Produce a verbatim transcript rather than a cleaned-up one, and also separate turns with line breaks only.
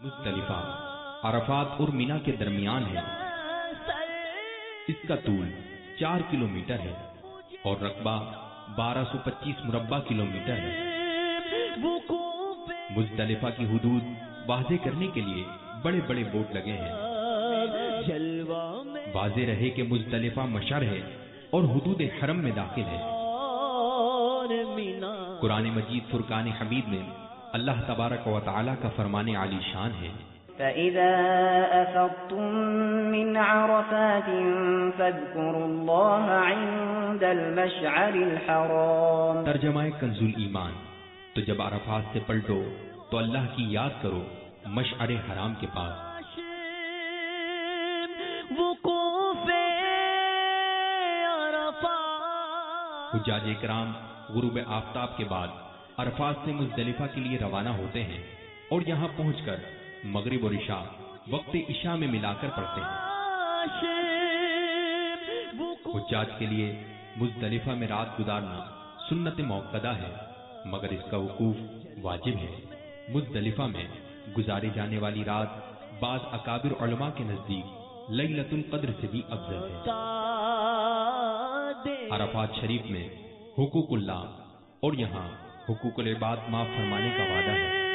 مزدلفہ عرفات اور مینا کے درمیان ہے۔ اس کا طول چار کلومیٹر ہے اور رقبہ بارہ سو پچیس مربع کلومیٹر ہے۔ مزدلفہ کی حدود واضح کرنے کے لیے بڑے بڑے بورڈ لگے ہیں۔ واضح رہے کہ مزدلفہ مشعر ہے اور حدود حرم میں داخل ہے۔ قرآن مجید فرقان حمید میں اللہ تبارک و تعالی کا فرمان عالی شان ہے،
فَإِذَا أَفَضْتُم مِّنْ عَرَفَاتٍ فَاذْكُرُوا اللَّهَ عِندَ الْمَشْعَرِ الْحَرَامِ۔
ترجمہ کنز ایمان، تو جب عرفات سے پلٹو تو اللہ کی یاد کرو مشعر حرام کے پاس۔ حجاج کرام غروب آفتاب کے بعد عرفات سے مزدلفہ کے لیے روانہ ہوتے ہیں اور یہاں پہنچ کر مغرب اور عشاء وقت عشاء میں ملا کر پڑھتے ہیں۔ حجاج کے لیے مزدلفہ میں رات گزارنا سنت موقدہ ہے، مگر اس کا وقوف واجب ہے۔ مزدلفہ میں گزاری جانے والی رات بعض اکابر علماء کے نزدیک لیلۃ القدر سے بھی افضل ہے۔ عرفات شریف میں حقوق اللہ اور یہاں حقوق العباد معاف فرمانے کا وعدہ ہے۔